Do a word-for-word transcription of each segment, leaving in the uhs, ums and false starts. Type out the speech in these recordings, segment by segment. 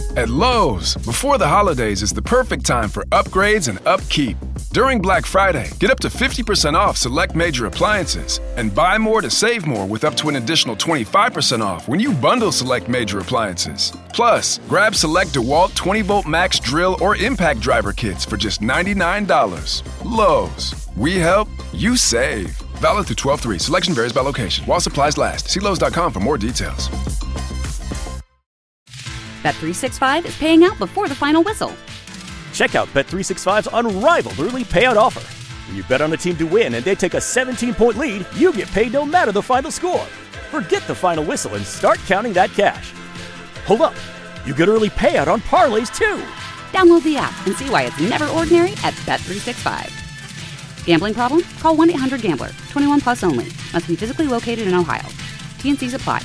At Lowe's, before the holidays is the perfect time for upgrades and upkeep. During Black Friday, get up to fifty percent off select major appliances and buy more to save more with up to an additional twenty-five percent off when you bundle select major appliances. Plus, grab select DeWalt twenty volt max drill or impact driver kits for just ninety-nine dollars. Lowe's, we help, you save. Valid through twelve three. Selection varies by location. While supplies last. See Lowe's dot com for more details. Bet three sixty-five is paying out before the final whistle. Check out Bet three sixty-five's unrivaled early payout offer. When you bet on a team to win and they take a seventeen point lead, you get paid no matter the final score. Forget the final whistle and start counting that cash. Hold up. You get early payout on parlays, too. Download the app and see why it's never ordinary at Bet three sixty-five. Gambling problem? Call one eight hundred gambler. twenty-one plus only. Must be physically located in Ohio. T and Cs apply.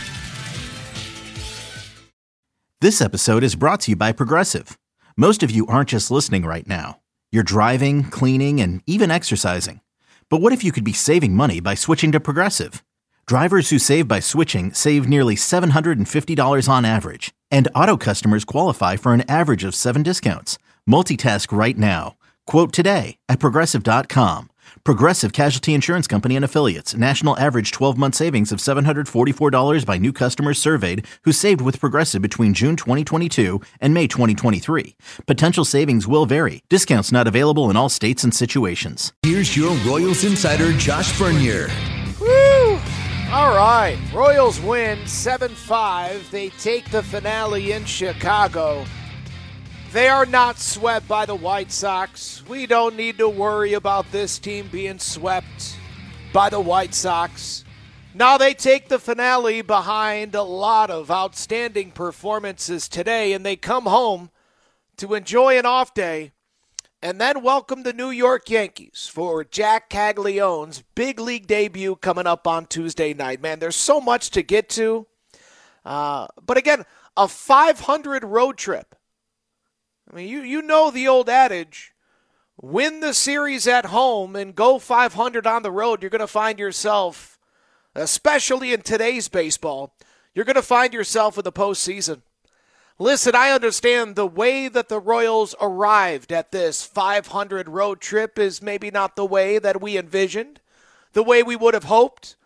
This episode is brought to you by Progressive. Most of you aren't just listening right now. You're driving, cleaning, and even exercising. But what if you could be saving money by switching to Progressive? Drivers who save by switching save nearly seven hundred fifty dollars on average. And auto customers qualify for an average of seven discounts. Multitask right now. Quote today at Progressive dot com. Progressive Casualty Insurance Company and Affiliates. National average twelve-month savings of seven hundred forty-four dollars by new customers surveyed who saved with Progressive between June twenty twenty-two and May twenty twenty-three. Potential savings will vary. Discounts not available in all states and situations. Here's your Royals insider, Josh Vernier. Woo! All right. Royals win seven five. They take the finale in Chicago. They are not swept by the White Sox. We don't need to worry about this team being swept by the White Sox. Now they take the finale behind a lot of outstanding performances today, and they come home to enjoy an off day and then welcome the New York Yankees for Jack Caglione's big league debut coming up on Tuesday night. Man, there's so much to get to. Uh, but again, a five hundred road trip. I mean, you, you know the old adage, win the series at home and go five hundred on the road. You're going to find yourself, especially in today's baseball, you're going to find yourself in the postseason. Listen, I understand the way that the Royals arrived at this five hundred road trip is maybe not the way that we envisioned, the way we would have hoped.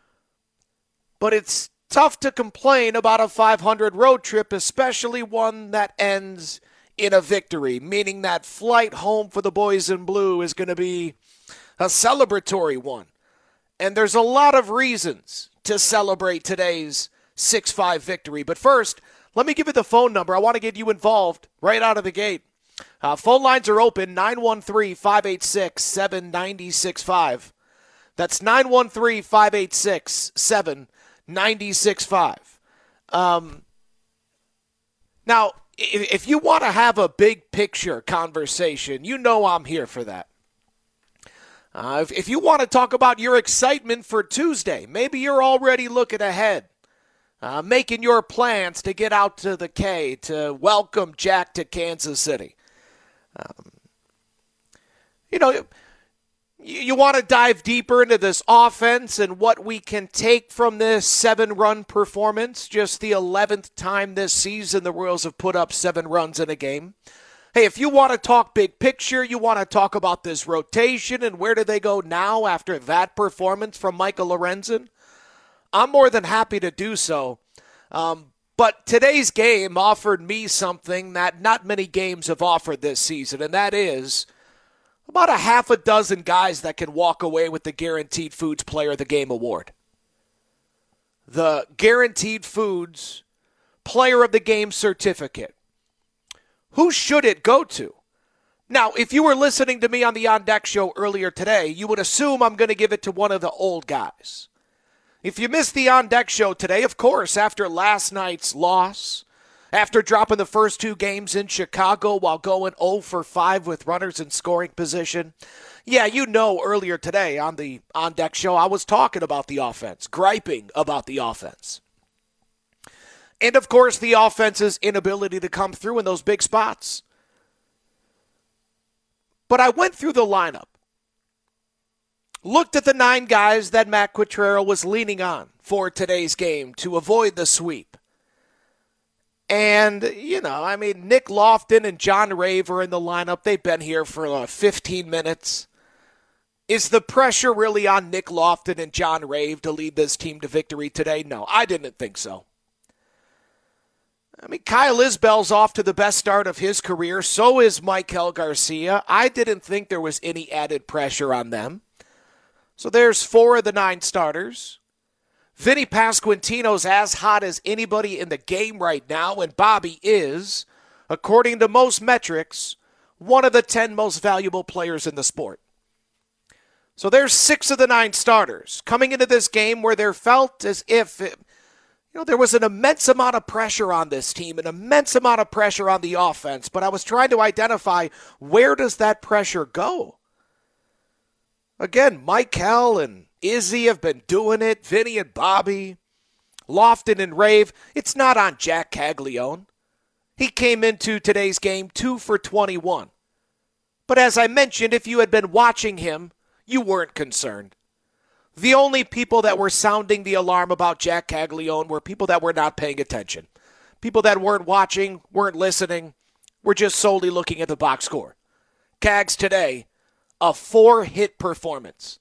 But it's tough to complain about a five hundred road trip, especially one that ends in a victory, meaning that flight home for the boys in blue is going to be a celebratory one. And there's a lot of reasons to celebrate today's six five victory. But first, let me give you the phone number. I want to get you involved right out of the gate. Uh, phone lines are open, nine one three, five eight six, seven nine six five. That's nine one three, five eight six, seven nine six five. Um, now, if you want to have a big picture conversation, you know I'm here for that. Uh, if, if you want to talk about your excitement for Tuesday, maybe you're already looking ahead, uh, making your plans to get out to the K to welcome Jack to Kansas City. Um, you know, you, you want to dive deeper into this offense and what we can take from this seven-run performance, just the eleventh time this season the Royals have put up seven runs in a game. Hey, if you want to talk big picture, you want to talk about this rotation and where do they go now after that performance from Michael Lorenzen, I'm more than happy to do so. Um, but today's game offered me something that not many games have offered this season, and that is about a half a dozen guys that can walk away with the Guaranteed Foods Player of the Game award. The Guaranteed Foods Player of the Game certificate. Who should it go to? Now, if you were listening to me on the On Deck show earlier today, you would assume I'm going to give it to one of the old guys. If you missed the On Deck show today, of course, after last night's loss, after dropping the first two games in Chicago while going oh for five with runners in scoring position. Yeah, you know earlier today on the On Deck show, I was talking about the offense, griping about the offense. And, of course, the offense's inability to come through in those big spots. But I went through the lineup, looked at the nine guys that Matt Quatraro was leaning on for today's game to avoid the sweep. And, you know, I mean, Nick Lofton and John Rave are in the lineup. They've been here for uh, fifteen minutes. Is the pressure really on Nick Lofton and John Rave to lead this team to victory today? No, I didn't think so. I mean, Kyle Isbell's off to the best start of his career. So is Maikel Garcia. I didn't think there was any added pressure on them. So there's four of the nine starters. Vinny Pasquantino's as hot as anybody in the game right now, and Bobby is, according to most metrics, one of the ten most valuable players in the sport. So there's six of the nine starters coming into this game where there felt as if, it, you know, there was an immense amount of pressure on this team, an immense amount of pressure on the offense, but I was trying to identify where does that pressure go? Again, Maikel and Izzy have been doing it, Vinny and Bobby, Lofton and Rave. It's not on Jack Caglione. He came into today's game two for twenty-one. But as I mentioned, if you had been watching him, you weren't concerned. The only people that were sounding the alarm about Jack Caglione were people that were not paying attention. People that weren't watching, weren't listening, were just solely looking at the box score. Cags today, a four-hit performance.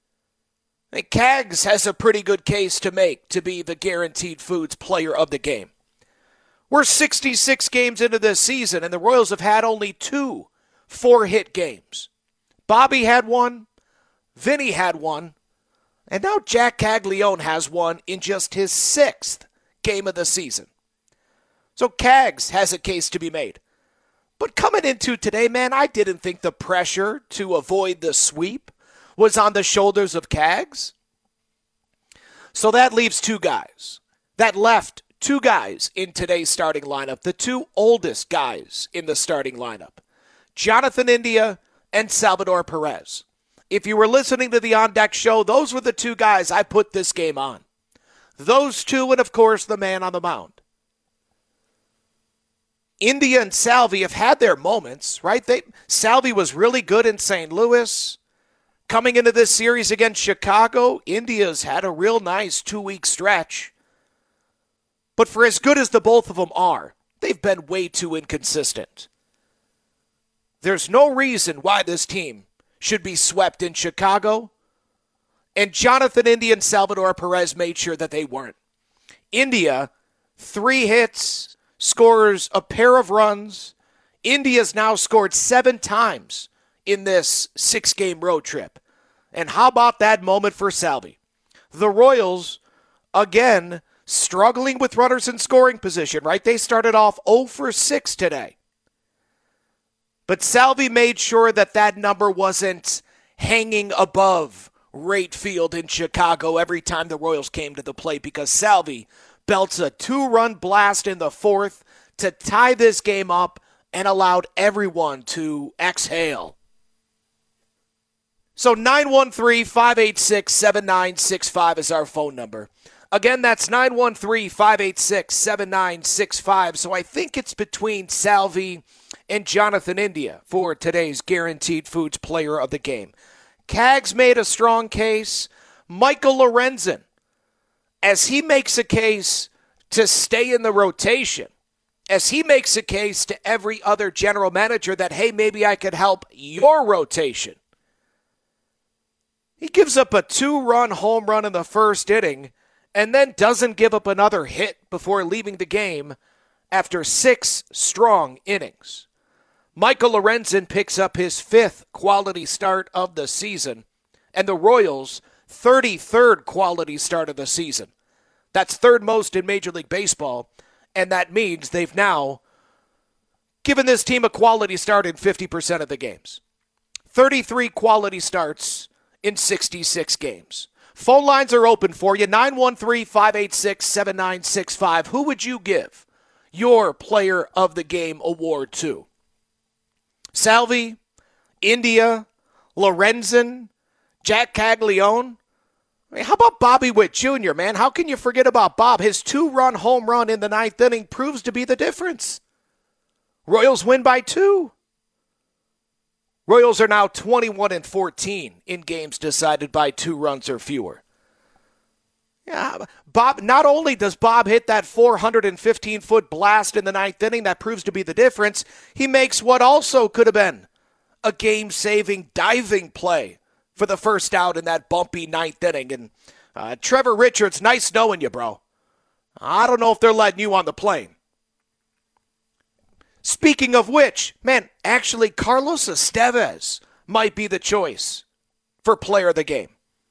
Cags has a pretty good case to make to be the Guaranteed Foods player of the game. We're sixty-six games into this season, and the Royals have had only two four-hit games. Bobby had one, Vinny had one, and now Jack Caglione has one in just his sixth game of the season. So Cags has a case to be made. But coming into today, man, I didn't think the pressure to avoid the sweep was on the shoulders of Cags. So that leaves two guys. That left two guys in today's starting lineup, the two oldest guys in the starting lineup, Jonathan India and Salvador Perez. If you were listening to the On Deck show, those were the two guys I put this game on. Those two and, of course, the man on the mound. India and Salvi have had their moments, right? They Salvi was really good in Saint Louis. Coming into this series against Chicago, India's had a real nice two-week stretch. But for as good as the both of them are, they've been way too inconsistent. There's no reason why this team should be swept in Chicago, and Jonathan India and Salvador Perez made sure that they weren't. India, three hits, scores a pair of runs. India's now scored seven times in this six-game road trip. And how about that moment for Salvi? The Royals, again, struggling with runners in scoring position, right? They started off oh for six today. But Salvi made sure that that number wasn't hanging above Rate Field in Chicago every time the Royals came to the plate, because Salvi belts a two-run blast in the fourth to tie this game up and allowed everyone to exhale. So nine one three, five eight six, seven nine six five is our phone number. Again, that's nine one three, five eight six, seven nine six five. So I think it's between Salvi and Jonathan India for today's Guaranteed Foods player of the game. Cags made a strong case. Michael Lorenzen, as he makes a case to stay in the rotation, as he makes a case to every other general manager that, hey, maybe I could help your rotation. He gives up a two-run home run in the first inning and then doesn't give up another hit before leaving the game after six strong innings. Michael Lorenzen picks up his fifth quality start of the season, and the Royals' thirty-third quality start of the season. That's third most in Major League Baseball, and that means they've now given this team a quality start in fifty percent of the games. thirty-three quality starts in sixty-six games. Phone lines are open for you, nine one three, five eight six, seven nine six five. Who would you give your Player of the Game award to? Salvi, India, Lorenzen, Jack Caglione? I mean, how about Bobby Witt Junior, man? How can you forget about Bob? His two-run home run in the ninth inning proves to be the difference. Royals win by two. Royals are now twenty-one and fourteen in games decided by two runs or fewer. Yeah, Bob. Not only does Bob hit that four hundred fifteen foot blast in the ninth inning, that proves to be the difference, he makes what also could have been a game-saving diving play for the first out in that bumpy ninth inning. And uh, Trevor Richards, nice knowing you, bro. I don't know if they're letting you on the plane. Speaking of which, man, actually Carlos Estevez might be the choice for player of the game.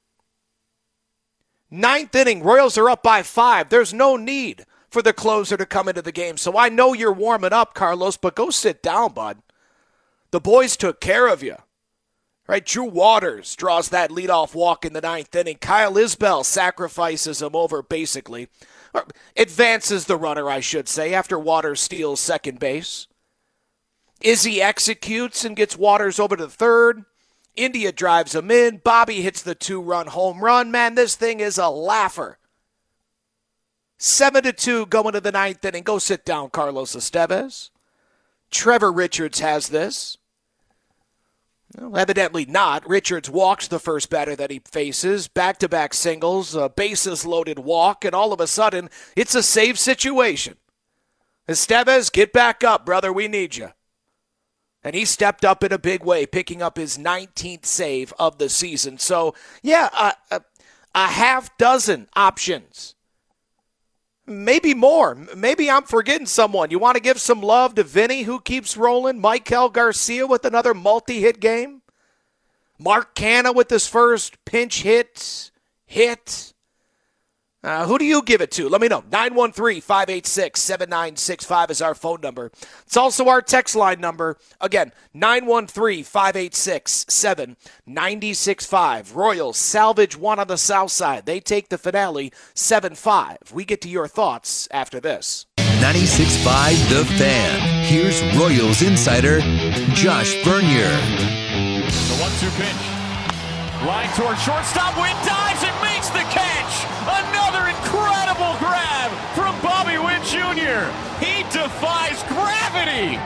Ninth inning, Royals are up by five. There's no need for the closer to come into the game. So I know you're warming up, Carlos, but go sit down, bud. The boys took care of you. Right? Drew Waters draws that leadoff walk in the ninth inning. Kyle Isbell sacrifices him over, basically. Or advances the runner, I should say, after Waters steals second base. Izzy executes and gets Waters over to third. India drives him in. Bobby hits the two-run home run. Man, this thing is a laugher. Seven to two going to the ninth inning. Go sit down, Carlos Estevez. Trevor Richards has this. Well, evidently not. Richards walks the first batter that he faces. Back-to-back singles, a bases-loaded walk, and all of a sudden, it's a save situation. Estevez, get back up, brother. We need you. And he stepped up in a big way, picking up his nineteenth save of the season. So, yeah, a, a, a half dozen options. Maybe more. Maybe I'm forgetting someone. You want to give some love to Vinny, who keeps rolling? Maikel Garcia with another multi-hit game? Mark Canha with his first pinch hit. Hit. Uh, who do you give it to? Let me know. nine one three, five eight six, seven nine six five is our phone number. It's also our text line number. Again, nine one three, five eight six, seven nine six five. Royals salvage one on the south side. They take the finale seven five. We get to your thoughts after this. ninety-six point five The Fan. Here's Royals insider Josh Bernier. The one two pitch. Line toward shortstop. Witt dives and makes the catch. Another incredible grab from Bobby Witt Junior He defies gravity.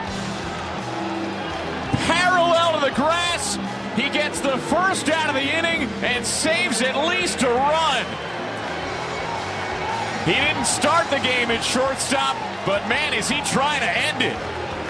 Parallel to the grass. He gets the first out of the inning and saves at least a run. He didn't start the game at shortstop, but man, is he trying to end it.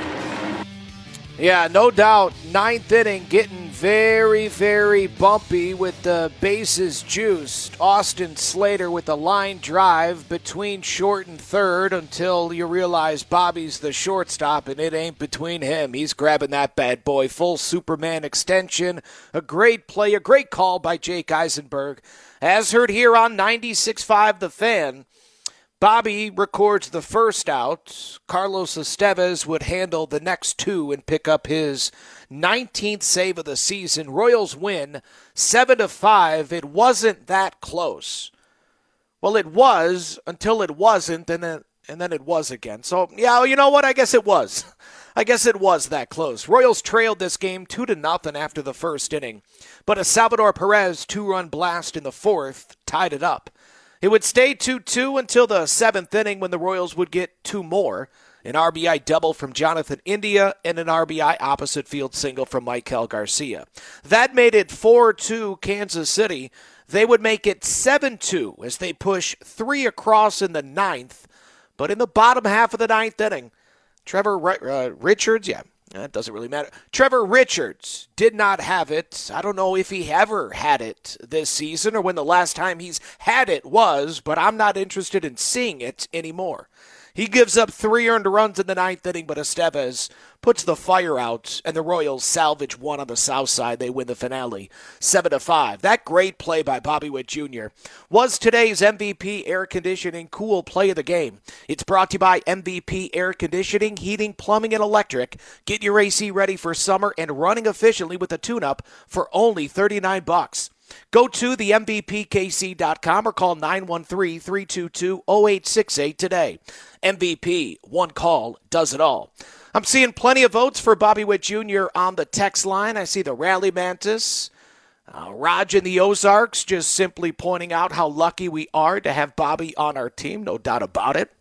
Yeah, no doubt. Ninth inning getting very, very bumpy with the bases juiced. Austin Slater with the line drive between short and third until you realize Bobby's the shortstop and it ain't between him. He's grabbing that bad boy. Full Superman extension. A great play, a great call by Jake Eisenberg. As heard here on ninety-six point five The Fan, Bobby records the first out. Carlos Estevez would handle the next two and pick up his nineteenth save of the season. Royals win seven to five. It wasn't that close. Well, it was until it wasn't, and then and then it was again. So, yeah, you know what? I guess it was. I guess it was that close. Royals trailed this game two to nothing after the first inning, but a Salvador Perez two-run blast in the fourth tied it up. It would stay two two until the seventh inning when the Royals would get two more. An R B I double from Jonathan India and an R B I opposite field single from Maikel Garcia. That made it four two Kansas City. They would make it seven two as they push three across in the ninth. But in the bottom half of the ninth inning, Trevor uh, Richards, yeah, that doesn't really matter. Trevor Richards did not have it. I don't know if he ever had it this season or when the last time he's had it was, but I'm not interested in seeing it anymore. He gives up three earned runs in the ninth inning, but Estevez puts the fire out, and the Royals salvage one on the south side. They win the finale seven to five. That great play by Bobby Witt Junior was today's M V P Air Conditioning Cool Play of the Game. It's brought to you by M V P Air Conditioning, Heating, Plumbing, and Electric. Get your A C ready for summer and running efficiently with a tune-up for only thirty-nine bucks. Go to the M V P K C dot com or call nine one three, three two two, zero eight six eight today. M V P, one call, does it all. I'm seeing plenty of votes for Bobby Witt Junior on the text line. I see the Rally Mantis, uh, Raj in the Ozarks just simply pointing out how lucky we are to have Bobby on our team, no doubt about it.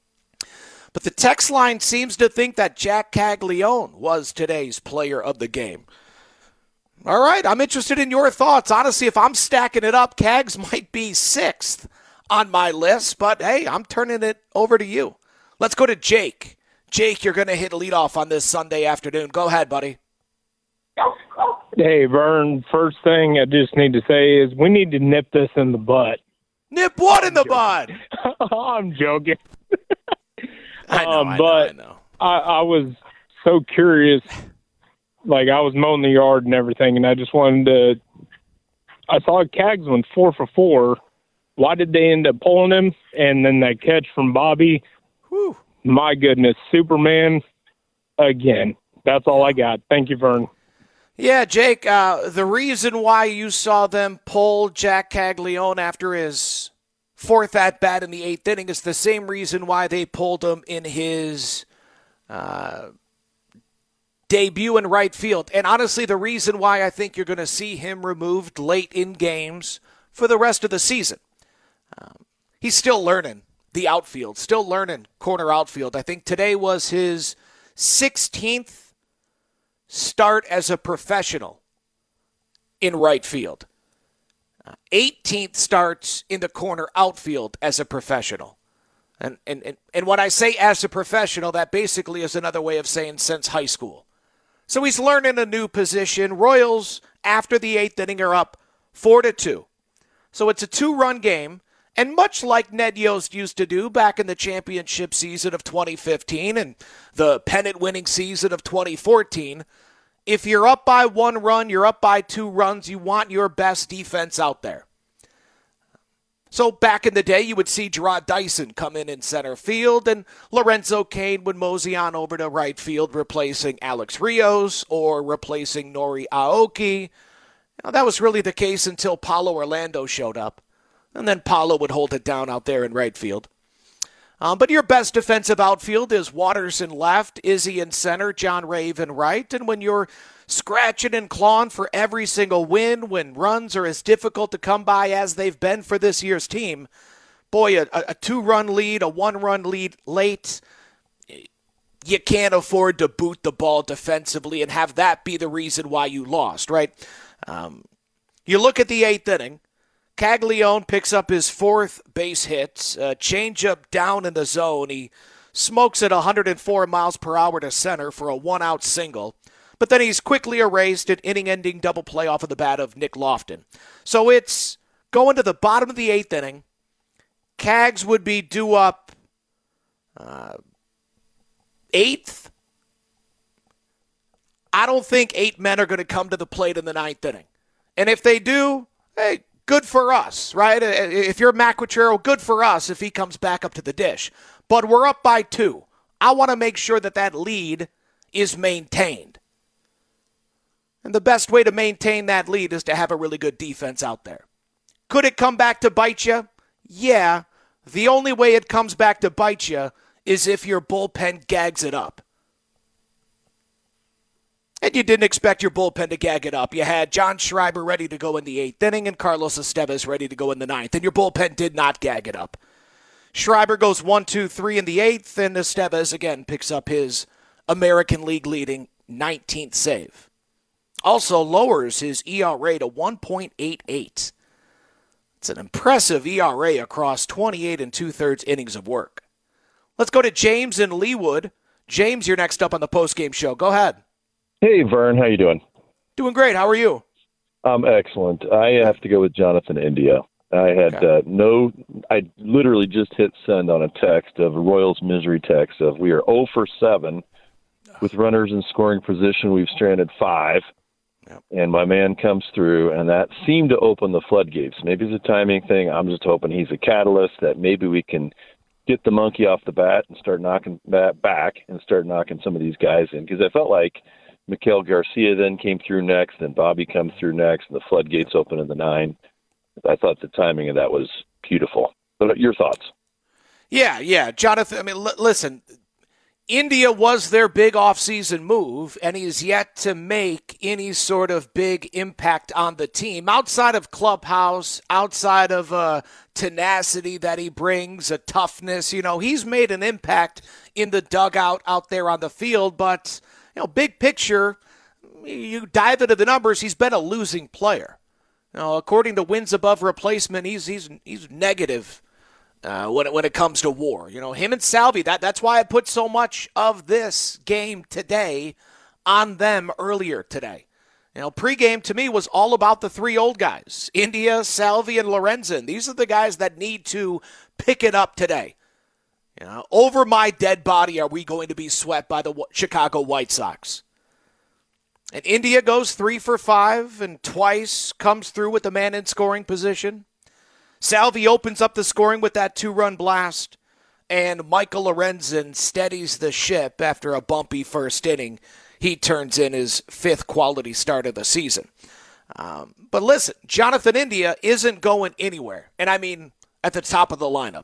But the text line seems to think that Jack Caglione was today's player of the game. All right, I'm interested in your thoughts. Honestly, if I'm stacking it up, Cags might be sixth on my list, but hey, I'm turning it over to you. Let's go to Jake. Jake, you're going to hit leadoff on this Sunday afternoon. Go ahead, buddy. Hey, Vern, first thing I just need to say is we need to nip this in the butt. Nip what in the bud? I'm joking. I know, um, I know, but I know. I, I was so curious. Like, I was mowing the yard and everything, and I just wanted to – I saw Cags went four for four. Why did they end up pulling him? And then that catch from Bobby. Whew. My goodness, Superman again. That's all I got. Thank you, Vern. Yeah, Jake, uh, the reason why you saw them pull Jack Caglione after his fourth at-bat in the eighth inning is the same reason why they pulled him in his uh, debut in right field. And honestly, the reason why I think you're going to see him removed late in games for the rest of the season. Um, he's still learning the outfield, still learning corner outfield. I think today was his sixteenth start as a professional in right field. Uh, eighteenth starts in the corner outfield as a professional. And, and, and, and when I say as a professional, that basically is another way of saying since high school. So he's learning a new position. Royals, after the eighth inning, are up four to two. So it's a two-run game. And much like Ned Yost used to do back in the championship season of twenty fifteen and the pennant-winning season of twenty fourteen, if you're up by one run, you're up by two runs, you want your best defense out there. So back in the day, you would see Gerard Dyson come in in center field, and Lorenzo Cain would mosey on over to right field, replacing Alex Rios or replacing Nori Aoki. Now, that was really the case until Paulo Orlando showed up. And then Paulo would hold it down out there in right field. Um, but your best defensive outfield is Waters in left, Izzy in center, John Rave in right. And when you're scratching and clawing for every single win, when runs are as difficult to come by as they've been for this year's team, boy, a, a two-run lead, a one-run lead late, you can't afford to boot the ball defensively and have that be the reason why you lost, right? Um, you look at the eighth inning. Caglione picks up his fourth base hit, uh, changeup down in the zone. He smokes at one hundred four miles per hour to center for a one-out single. But then he's quickly erased an inning-ending double play off of the bat of Nick Lofton. So it's going to the bottom of the eighth inning. Cags would be due up uh, eighth. I don't think eight men are going to come to the plate in the ninth inning. And if they do, hey, good for us, right? If you're Mac Quatrero, good for us if he comes back up to the dish. But we're up by two. I want to make sure that that lead is maintained. And the best way to maintain that lead is to have a really good defense out there. Could it come back to bite you? Yeah. The only way it comes back to bite you is if your bullpen gags it up. And you didn't expect your bullpen to gag it up. You had John Schreiber ready to go in the eighth inning and Carlos Estevez ready to go in the ninth. And your bullpen did not gag it up. Schreiber goes one, two, three in the eighth, and Estevez again picks up his American League leading nineteenth save. Also lowers his E R A to one point eight eight. It's an impressive E R A across twenty-eight and two-thirds innings of work. Let's go to James in Leawood. James, you're next up on the postgame show. Go ahead. Hey, Vern, how you doing? Doing great. How are you? I'm excellent. I have to go with Jonathan India. I had Okay. uh, no – I literally just hit send on a text of a Royals misery text of we are oh for seven with runners in scoring position. We've stranded five, Yep. and my man comes through, and that seemed to open the floodgates. Maybe it's a timing thing. I'm just hoping he's a catalyst that maybe we can get the monkey off the bat and start knocking that back and start knocking some of these guys in, because I felt like – Miguel Garcia then came through next, then Bobby comes through next, and the floodgates open in the nine. I thought the timing of that was beautiful. What are your thoughts? Yeah, yeah. Jonathan, I mean, l- listen, India was their big offseason move, and he's yet to make any sort of big impact on the team. Outside of clubhouse, outside of uh, tenacity that he brings, a toughness, you know, he's made an impact in the dugout out there on the field, but... You know, big picture, you dive into the numbers, he's been a losing player. You know, according to wins above replacement, he's he's he's negative uh, when, it, when it comes to war. You know, him and Salvi, that, that's why I put so much of this game today on them earlier today. You know, pregame to me was all about the three old guys, India, Salvi, and Lorenzen. These are the guys that need to pick it up today. You know, over my dead body are we going to be swept by the Chicago White Sox? And India goes three for five and twice comes through with the man in scoring position. Salvi opens up the scoring with that two-run blast. And Michael Lorenzen steadies the ship after a bumpy first inning. He turns in his fifth quality start of the season. Um, but listen, Jonathan India isn't going anywhere. And I mean at the top of the lineup.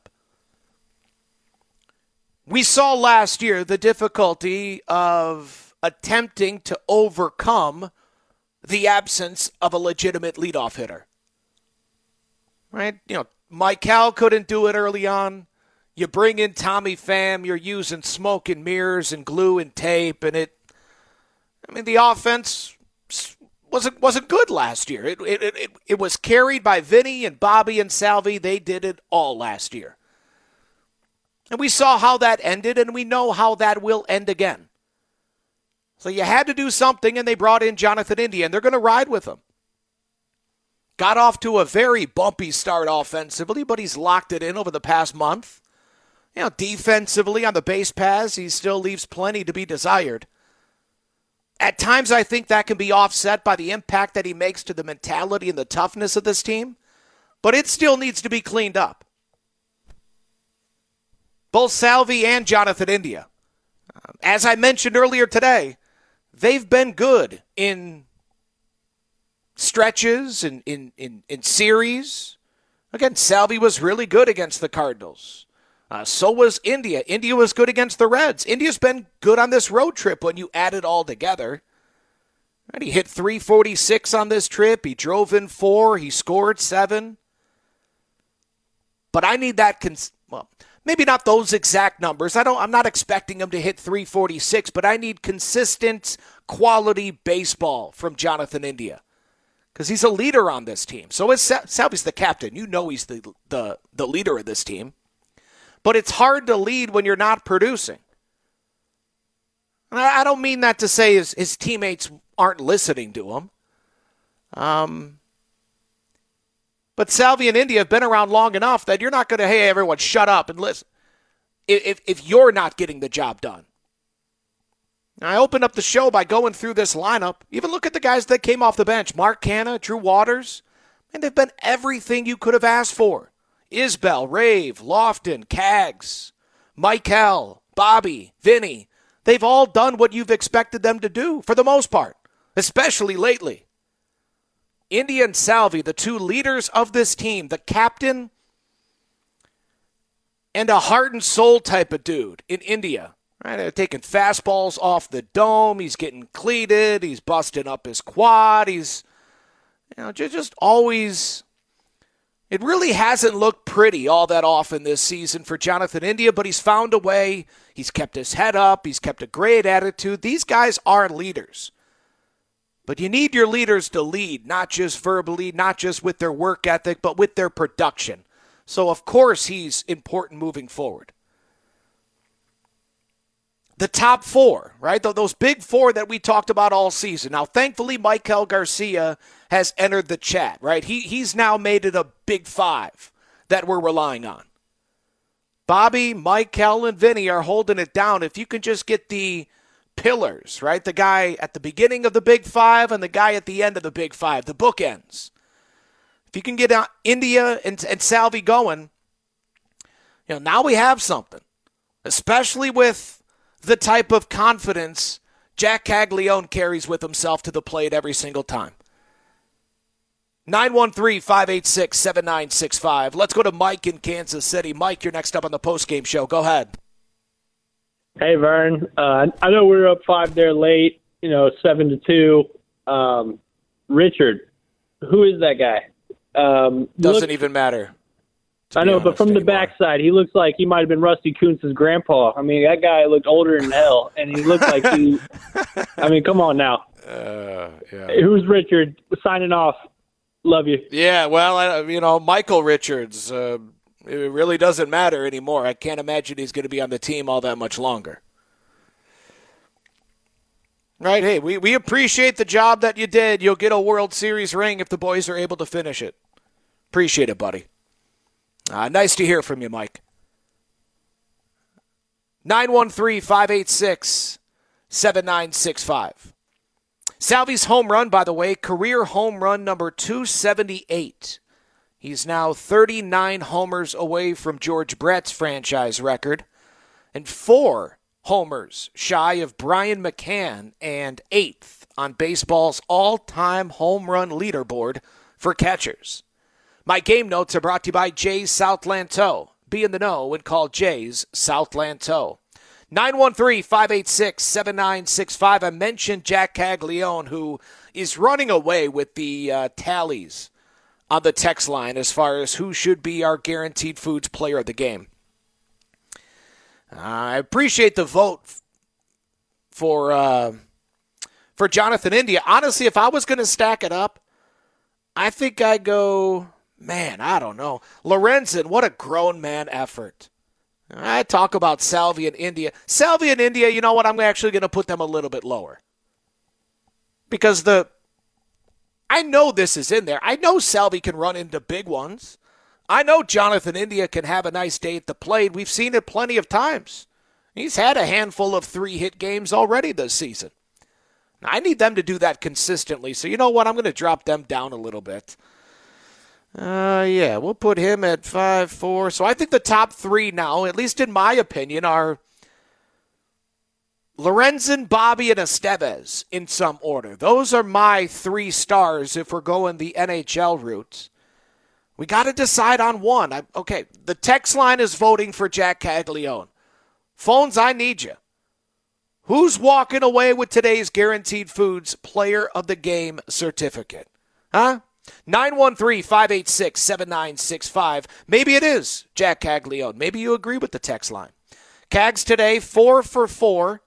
We saw last year the difficulty of attempting to overcome the absence of a legitimate leadoff hitter. Right? You know, Michael couldn't do it early on. You bring in Tommy Pham, you're using smoke and mirrors and glue and tape, and it, I mean, the offense wasn't wasn't good last year. It it it, it was carried by Vinny and Bobby and Salvi. They did it all last year. And we saw how that ended, and we know how that will end again. So you had to do something, and they brought in Jonathan India, and they're going to ride with him. Got off to a very bumpy start offensively, but he's locked it in over the past month. You know, defensively on the base paths, he still leaves plenty to be desired. At times, I think that can be offset by the impact that he makes to the mentality and the toughness of this team, but it still needs to be cleaned up. Both Salvi and Jonathan India, as I mentioned earlier today, they've been good in stretches and in, in, in series. Again, Salvi was really good against the Cardinals. Uh, so was India. India was good against the Reds. India's been good on this road trip when you add it all together. And he hit three forty-six on this trip. He drove in four. He scored seven. But I need that, cons- well, maybe not those exact numbers. I don't, I'm not expecting him to hit three forty-six, but I need consistent quality baseball from Jonathan India. Because he's a leader on this team. So is Sal- Salvi's the captain. You know he's the, the, the leader of this team. But it's hard to lead when you're not producing. And I don't mean that to say his, his teammates aren't listening to him. Um, but Salvi and India have been around long enough that you're not going to, hey, everyone, shut up and listen. If, if you're not getting the job done. I opened up the show by going through this lineup. Even look at the guys that came off the bench. Mark Canha, Drew Waters. And they've been everything you could have asked for. Isbell, Rave, Lofton, Cags, Michael, Bobby, Vinny. They've all done what you've expected them to do for the most part, especially lately. India and Salvi, the two leaders of this team, the captain and a heart and soul type of dude in India. Right, they're taking fastballs off the dome. He's getting cleated. He's busting up his quad. He's, you know, just, just always. It really hasn't looked pretty all that often this season for Jonathan India, but he's found a way. He's kept his head up. He's kept a great attitude. These guys are leaders. But you need your leaders to lead, not just verbally, not just with their work ethic, but with their production. So, of course, he's important moving forward. The top four, right? Those big four that we talked about all season. Now, thankfully, Michael Garcia has entered the chat, right? He He's now made it a big five that we're relying on. Bobby, Michael, and Vinny are holding it down. If you can just get the pillars, right? The guy at the beginning of the big five and the guy at the end of the big five, the bookends. If you can get India and, and Salvi going, you know, now we have something, especially with the type of confidence Jack Caglione carries with himself to the plate every single time. nine one three, five eight six, seven nine six five. Let's go to Mike in Kansas City. Mike, you're next up on the postgame show. Go ahead. Hey, Vern. Uh, I know we were up five there late, you know, seven to two. Um, Richard, who is that guy? Um, Doesn't look, even matter. I know, but from anymore. the backside, he looks like he might have been Rusty Kuntz's grandpa. I mean, that guy looked older than hell, and he looked like he – I mean, come on now. Uh, yeah. Who's Richard signing off? Love you. Yeah, well, I, you know, Michael Richards, uh, It really doesn't matter anymore. I can't imagine he's going to be on the team all that much longer. Right, hey, we, we appreciate the job that you did. You'll get a World Series ring if the boys are able to finish it. Appreciate it, buddy. Uh, nice to hear from you, Mike. nine one three, five eight six, seven nine six five. Salvi's home run, by the way, career home run number two seventy-eight. He's now thirty-nine homers away from George Brett's franchise record, and four homers shy of Brian McCann, and eighth on baseball's all-time home run leaderboard for catchers. My game notes are brought to you by Jay's Southland Tow. Be in the know and call Jay's Southland Tow. nine one three, five eight six, seven nine six five. I mentioned Jack Caglione, who is running away with the uh, tallies on the text line as far as who should be our Guaranteed Foods player of the game. I appreciate the vote for uh, for Jonathan India. Honestly, if I was going to stack it up, I think I'd go, man, I don't know. Lorenzen, what a grown man effort. I talk about Salvi and India. Salvi and India, you know what? I'm actually going to put them a little bit lower. Because the, I know this is in there. I know Salvi can run into big ones. I know Jonathan India can have a nice day at the plate. We've seen it plenty of times. He's had a handful of three-hit games already this season. I need them to do that consistently. So you know what? I'm going to drop them down a little bit. Uh, yeah, we'll put him at five four. So I think the top three now, at least in my opinion, are Lorenzen, Bobby, and Estevez in some order. Those are my three stars if we're going the N H L route. We got to decide on one. I, okay, the text line is voting for Jack Caglione. Phones, I need you. Who's walking away with today's Guaranteed Foods Player of the Game certificate? Huh? nine one three, five eight six, seven nine six five. Maybe it is Jack Caglione. Maybe you agree with the text line. Cags today, four for four.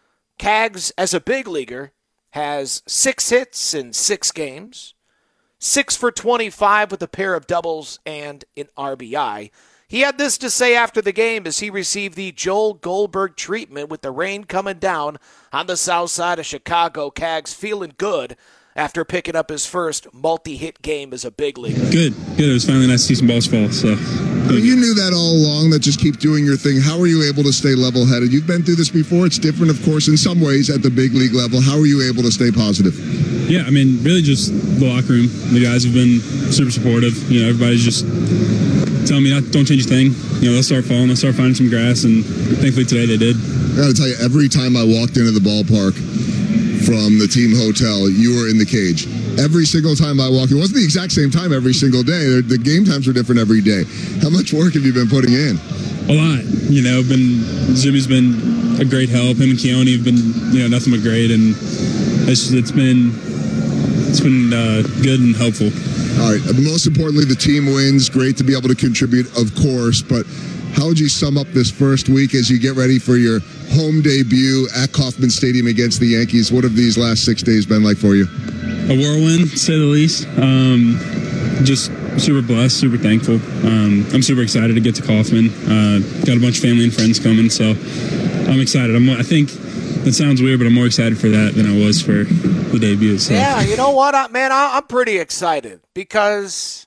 Cags, as a big leaguer, has six hits in six games. Six for twenty-five with a pair of doubles and an R B I. He had this to say after the game as he received the Joel Goldberg treatment with the rain coming down on the south side of Chicago. Cags feeling good after picking up his first multi-hit game as a big leaguer. Good, good. It was finally nice to see some balls fall. So, well, you knew that all along, that just keep doing your thing. How are you able to stay level-headed? You've been through this before. It's different, of course, in some ways at the big league level. How are you able to stay positive? Yeah, I mean, really just the locker room. The guys have been super supportive. You know, everybody's just telling me, not, don't change a thing. You know, they'll start falling. They'll start finding some grass, and thankfully today they did. I got to tell you, every time I walked into the ballpark from the team hotel, you were in the cage. Every single time I walked, it wasn't the exact same time every single day. The game times were different every day. How much work have you been putting in? A lot. You know, been Jimmy's been a great help. Him and Keone have been, you know, nothing but great, and it's it's been it's been uh, good and helpful. All right. Most importantly, the team wins. Great to be able to contribute, of course. But how would you sum up this first week as you get ready for your home debut at Kauffman Stadium against the Yankees? What have these last six days been like for you? A whirlwind, to say the least. Um, just super blessed, super thankful. Um, I'm super excited to get to Kauffman. Uh, got a bunch of family and friends coming, so I'm excited. I'm, I think that sounds weird, but I'm more excited for that than I was for the debut. So. Yeah, you know what, I, man, I, I'm pretty excited because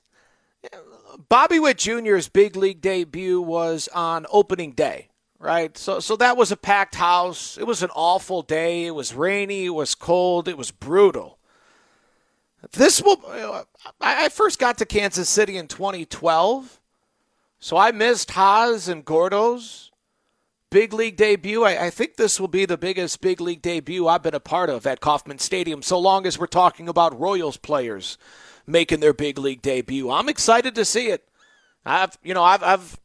Bobby Witt Junior's big league debut was on opening day, right? So, so that was a packed house. It was an awful day. It was rainy. It was cold. It was brutal. This will. I first got to Kansas City in twenty twelve, so I missed Haas and Gordo's big league debut. I, I think this will be the biggest big league debut I've been a part of at Kauffman Stadium, so long as we're talking about Royals players making their big league debut. I'm excited to see it. I've, you know, I've, I've,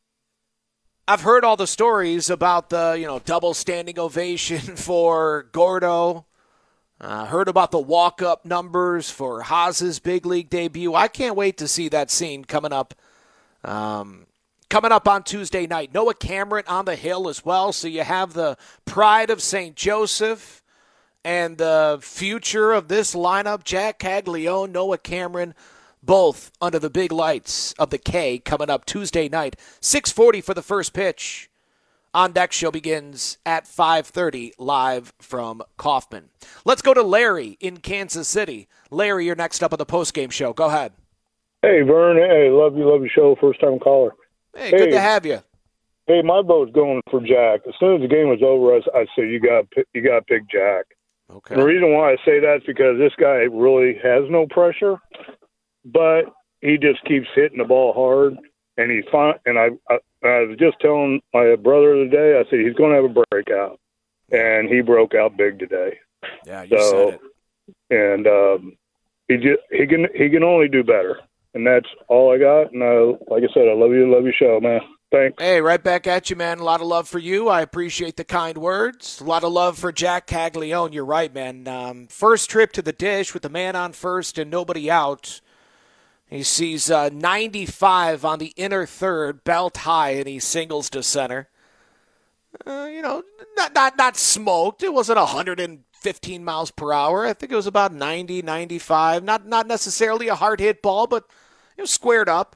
I've heard all the stories about the, you know, double standing ovation for Gordo. Uh, heard about the walk-up numbers for Haas's big league debut. I can't wait to see that scene coming up um, coming up on Tuesday night. Noah Cameron on the hill as well, so you have the pride of Saint Joseph and the future of this lineup, Jack Caglione, Noah Cameron, both under the big lights of the K coming up Tuesday night. six forty for the first pitch. On Deck show begins at five thirty live from Kauffman. Let's go to Larry in Kansas City. Larry, you're next up on the postgame show. Go ahead. Hey, Vern. Hey, love you, love your show. First time caller. Hey, good hey, to have you. Hey, my vote's going for Jack. As soon as the game was over, I, I said you got you got to pick Jack. Okay. And the reason why I say that is because this guy really has no pressure, but he just keeps hitting the ball hard, and he's fine. And I, I, I was just telling my brother the other day, I said he's going to have a breakout, and he broke out big today. Yeah, you so, said it. And um, he just he can he can only do better, and that's all I got. And I, like I said, I love you, love your show, man. Thanks. Hey, right back at you, man. A lot of love for you. I appreciate the kind words. A lot of love for Jack Caglione. You're right, man. Um, first trip to the dish with the man on first and nobody out. He sees uh, ninety-five on the inner third, belt high, and he singles to center. Uh, you know, not not not smoked. It wasn't one hundred fifteen miles per hour. I think it was about ninety, ninety-five. Not not necessarily a hard hit ball, but it was squared up.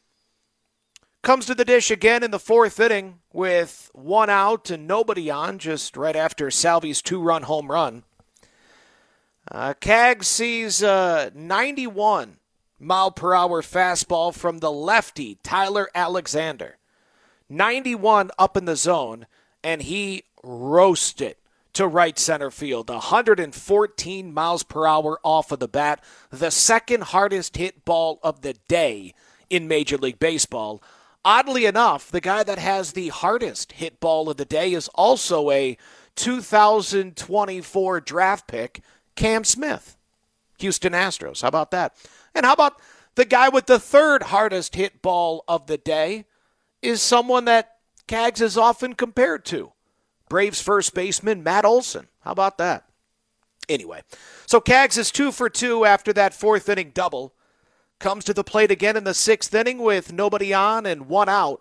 Comes to the dish again in the fourth inning with one out and nobody on, just right after Salvi's two-run home run. Uh, Cags sees a ninety-one mile per hour fastball from the lefty, Tyler Alexander. ninety-one up in the zone, and he roasted to right center field. one hundred fourteen miles per hour off of the bat, the second hardest hit ball of the day in Major League Baseball. Oddly enough, the guy that has the hardest hit ball of the day is also a two thousand twenty-four draft pick, Cam Smith, Houston Astros. How about that? And how about the guy with the third hardest hit ball of the day is someone that Cags is often compared to, Braves first baseman Matt Olson. How about that? Anyway, so Cags is two for two after that fourth inning double. Comes to the plate again in the sixth inning with nobody on and one out.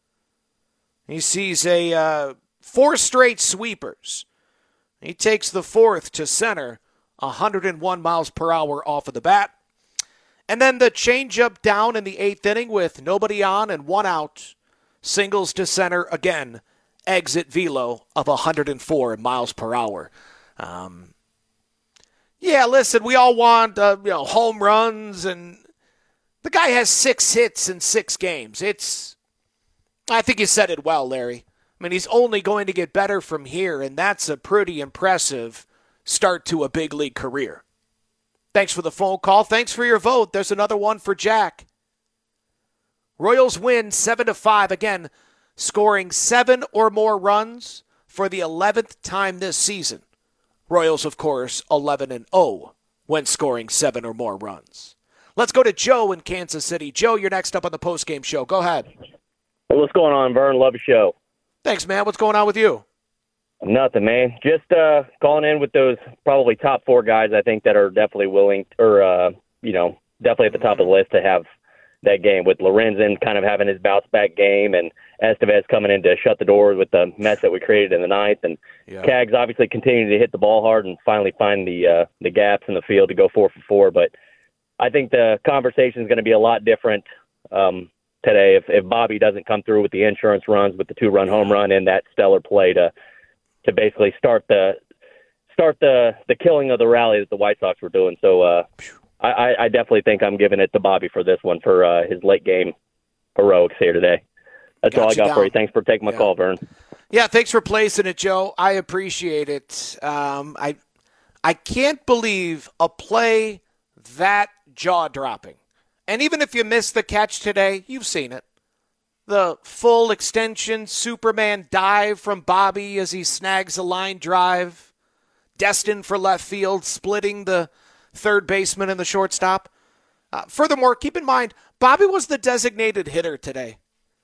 He sees a uh, four straight sweepers. He takes the fourth to center, one hundred one miles per hour off of the bat. And then the changeup down in the eighth inning with nobody on and one out. Singles to center again. Exit velo of one hundred four miles per hour. Um, yeah, listen, we all want uh, you know home runs, and the guy has six hits in six games. It's, I think you said it well, Larry. I mean, he's only going to get better from here, and that's a pretty impressive start to a big league career. Thanks for the phone call. Thanks for your vote. There's another one for Jack. Royals win seven to five, again, scoring seven or more runs for the eleventh time this season. Royals, of course, eleven and oh when scoring seven or more runs. Let's go to Joe in Kansas City. Joe, you're next up on the postgame show. Go ahead. Hey, what's going on, Vern? Love the show. Thanks, man. What's going on with you? Nothing, man. Just uh, calling in with those probably top four guys I think that are definitely willing, or, uh, you know, definitely at the top of the list to have that game, with Lorenzen kind of having his bounce-back game and Estevez coming in to shut the doors with the mess that we created in the ninth. And yeah. Cags obviously continuing to hit the ball hard and finally find the uh, the gaps in the field to go four for four. But I think the conversation is going to be a lot different um, today if, if Bobby doesn't come through with the insurance runs, with the two-run home run and that stellar play to to basically start the start the, the killing of the rally that the White Sox were doing. So uh, I, I definitely think I'm giving it to Bobby for this one for uh, his late-game heroics here today. That's got all I got down. for you. Thanks for taking my yeah. call, Vern. Yeah, thanks for placing it, Joe. I appreciate it. Um, I I can't believe a play that jaw-dropping. And even if you missed the catch today, you've seen it. The full extension Superman dive from Bobby as he snags a line drive, destined for left field, splitting the third baseman and the shortstop. Uh, furthermore, keep in mind, Bobby was the designated hitter today.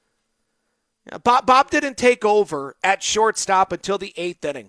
Bob, Bob didn't take over at shortstop until the eighth inning.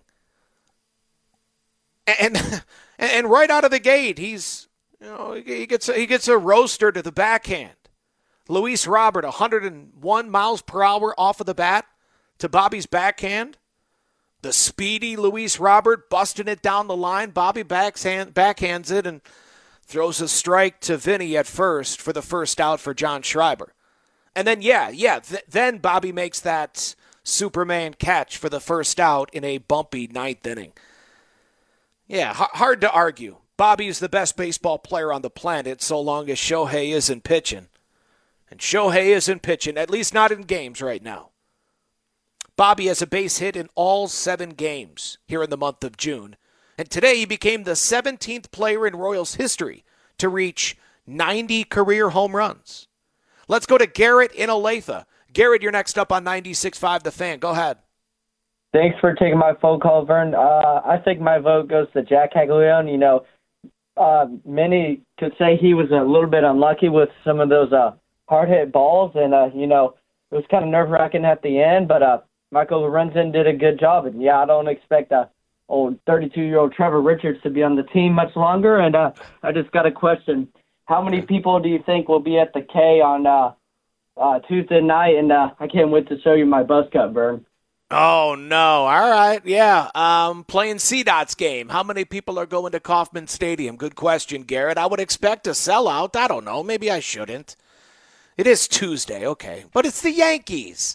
And and right out of the gate, he's you know he gets a, he gets a roaster to the backhand. Luis Robert, one hundred one miles per hour off of the bat to Bobby's backhand. The speedy Luis Robert busting it down the line. Bobby backhand, backhands it, and throws a strike to Vinny at first for the first out for John Schreiber. And then, yeah, yeah, th- then Bobby makes that Superman catch for the first out in a bumpy ninth inning. Yeah, h- hard to argue. Bobby is the best baseball player on the planet so long as Shohei isn't pitching. And Shohei isn't pitching, at least not in games right now. Bobby has a base hit in all seven games here in the month of June. And today he became the seventeenth player in Royals history to reach ninety career home runs. Let's go to Garrett in Olathe. Garrett, you're next up on ninety-six point five The Fan. Go ahead. Thanks for taking my phone call, Vern. Uh, I think my vote goes to Jack Caglianone. You know, uh, many could say he was a little bit unlucky with some of those uh, hard-hit balls, and, uh, you know, it was kind of nerve-wracking at the end, but uh, Michael Lorenzen did a good job. And, yeah, I don't expect uh, old thirty-two-year-old Trevor Richards to be on the team much longer, and uh, I just got a question. How many people do you think will be at the K on uh, uh, Tuesday night? And uh, I can't wait to show you my buzz cut, Vern. Oh, no. All right. Yeah. Um, playing C DOT's game. How many people are going to Kauffman Stadium? Good question, Garrett. I would expect a sellout. I don't know. Maybe I shouldn't. It is Tuesday. Okay. But it's the Yankees.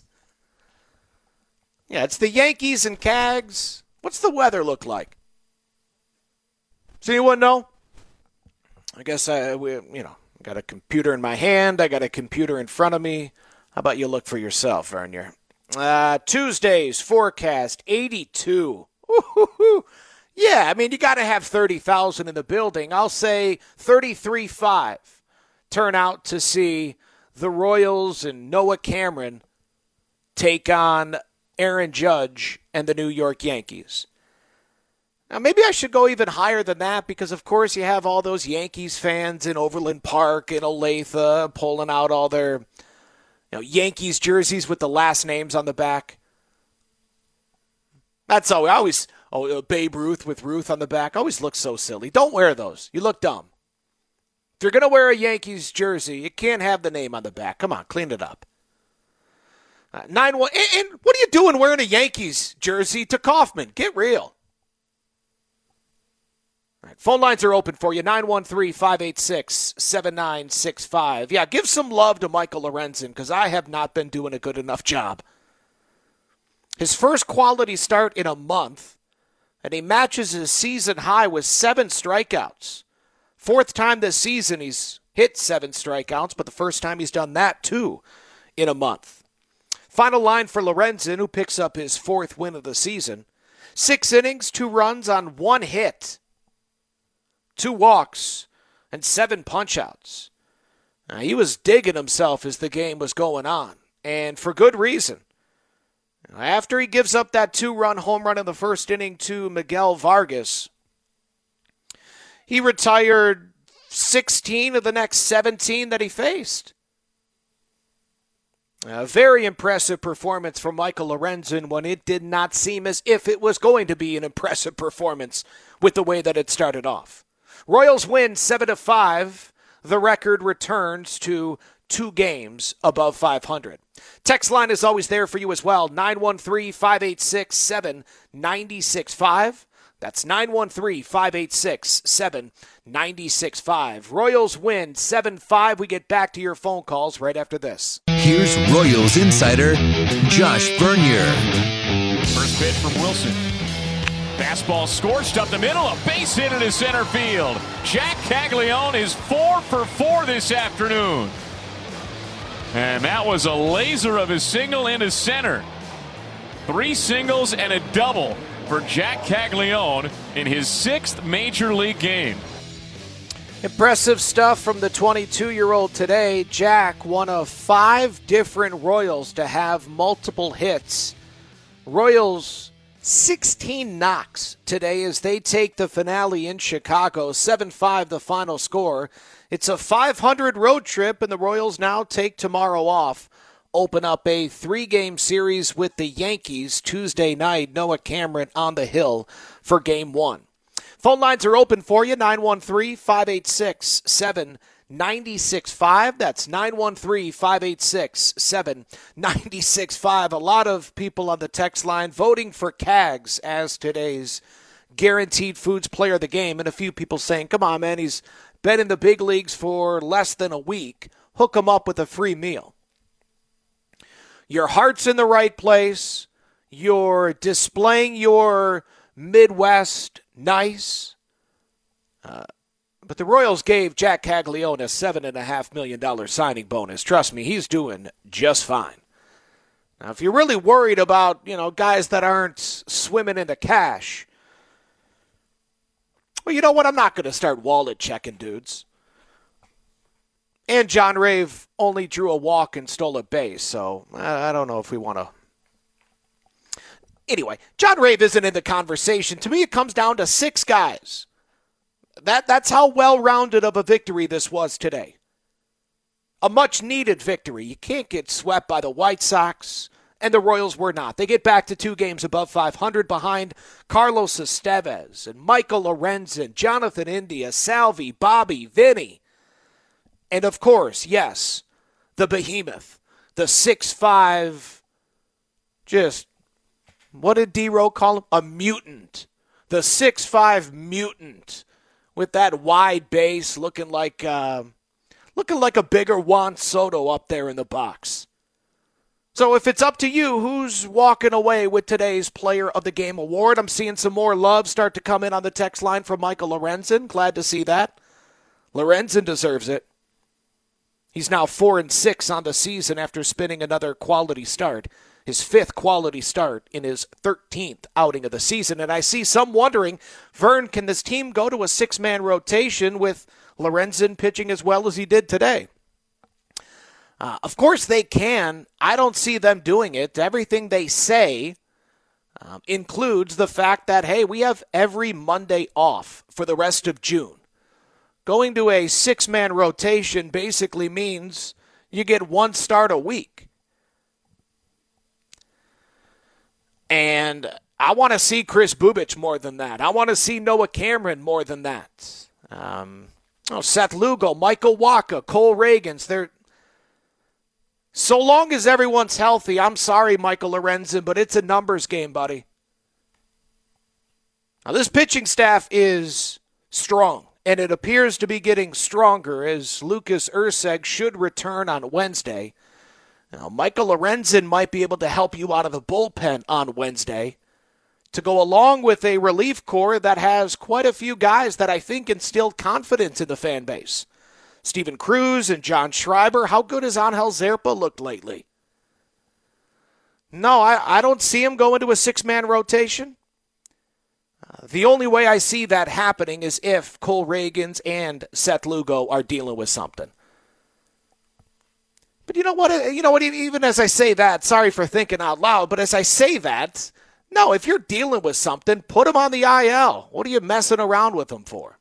Yeah, it's the Yankees and Cags. What's the weather look like? Does anyone know? I guess I, we, you know, got a computer in my hand. I got a computer in front of me. How about you look for yourself, Vernier? Uh, Tuesday's forecast, eighty-two. Ooh, yeah, I mean, you got to have thirty thousand in the building. I'll say thirty-three five. Turn out to see the Royals and Noah Cameron take on Aaron Judge and the New York Yankees. Now, maybe I should go even higher than that because, of course, you have all those Yankees fans in Overland Park and Olathe pulling out all their, you know, Yankees jerseys with the last names on the back. That's all. I always, oh, Babe Ruth with Ruth on the back. Always looks so silly. Don't wear those. You look dumb. If you're going to wear a Yankees jersey, you can't have the name on the back. Come on, clean it up. Uh, nine one. And, and what are you doing wearing a Yankees jersey to Kauffman? Get real. All right, phone lines are open for you, nine one three, five eight six, seven nine six five. Yeah, give some love to Michael Lorenzen because I have not been doing a good enough job. His first quality start in a month, and he matches his season high with seven strikeouts. Fourth time this season he's hit seven strikeouts, but the first time he's done that, too, in a month. Final line for Lorenzen, who picks up his fourth win of the season. Six innings, two runs on one hit. Two walks, and seven punch-outs. Now, he was digging himself as the game was going on, and for good reason. After he gives up that two-run home run in the first inning to Miguel Vargas, he retired sixteen of the next seventeen that he faced. A very impressive performance from Michael Lorenzen when it did not seem as if it was going to be an impressive performance with the way that it started off. Royals win seven to five. The record returns to two games above five hundred. Text line is always there for you as well. nine one three, five eight six, seven nine six five. That's nine one three, five eight six, seven nine six five. Royals win seven five. We get back to your phone calls right after this. Here's Royals insider Josh Vernier. First pitch from Wilson. Fastball scorched up the middle, a base hit into center field. Jack Caglianone is four for four this afternoon. And that was a laser of his single into center. Three singles and a double for Jack Caglianone in his sixth major league game. Impressive stuff from the twenty-two-year-old today. Jack, one of five different Royals to have multiple hits. Royals sixteen knocks today as they take the finale in Chicago. seven five the final score. It's a five hundred road trip, and the Royals now take tomorrow off. Open up a three-game series with the Yankees Tuesday night. Noah Cameron on the hill for game one. Phone lines are open for you, nine one three, five eight six, seven nine six five. That's nine one three, five eight six, seven nine six five. A lot of people on the text line voting for Cags as today's Guaranteed Foods Player of the Game, and a few people saying, come on, man, he's been in the big leagues for less than a week, hook them up with a free meal. Your heart's in the right place. You're displaying your Midwest nice. Uh, but the Royals gave Jack Caglione a seven point five million dollars signing bonus. Trust me, he's doing just fine. Now, if you're really worried about, you know, guys that aren't swimming in the cash, well, you know what? I'm not going to start wallet checking dudes. And John Rave only drew a walk and stole a base, so I don't know if we want to. Anyway, John Rave isn't in the conversation. To me, it comes down to six guys. That That's how well-rounded of a victory this was today. A much-needed victory. You can't get swept by the White Sox, and the Royals were not. They get back to two games above five hundred behind Carlos Estevez and Michael Lorenzen, Jonathan India, Salvi, Bobby, Vinny. And, of course, yes, the behemoth, the six five, just, what did D-Row call him? A mutant. The six five mutant with that wide base looking like uh, looking like a bigger Juan Soto up there in the box. So if it's up to you, who's walking away with today's Player of the Game award? I'm seeing some more love start to come in on the text line from Michael Lorenzen. Glad to see that. Lorenzen deserves it. He's now four and six on the season after spinning another quality start, his fifth quality start in his thirteenth outing of the season. And I see some wondering, Vern, can this team go to a six-man rotation with Lorenzen pitching as well as he did today? Uh, of course they can. I don't see them doing it. Everything they say um, includes the fact that, hey, we have every Monday off for the rest of June. Going to a six-man rotation basically means you get one start a week. And I want to see Chris Bubic more than that. I want to see Noah Cameron more than that. Um, oh, Seth Lugo, Michael Wacha, Cole Reagans. They're so long as everyone's healthy. I'm sorry, Michael Lorenzen, but it's a numbers game, buddy. Now, this pitching staff is strong. And it appears to be getting stronger as Lucas Erceg should return on Wednesday. Now, Michael Lorenzen might be able to help you out of the bullpen on Wednesday to go along with a relief corps that has quite a few guys that I think instill confidence in the fan base. Steven Cruz and John Schreiber. How good has Angel Zerpa looked lately? No, I, I don't see him go into a six-man rotation. Uh, the only way I see that happening is if Cole Reagans and Seth Lugo are dealing with something. But you know what? You know what? Even as I say that, sorry for thinking out loud, but as I say that, no, if you're dealing with something, put him on the I L. What are you messing around with him for?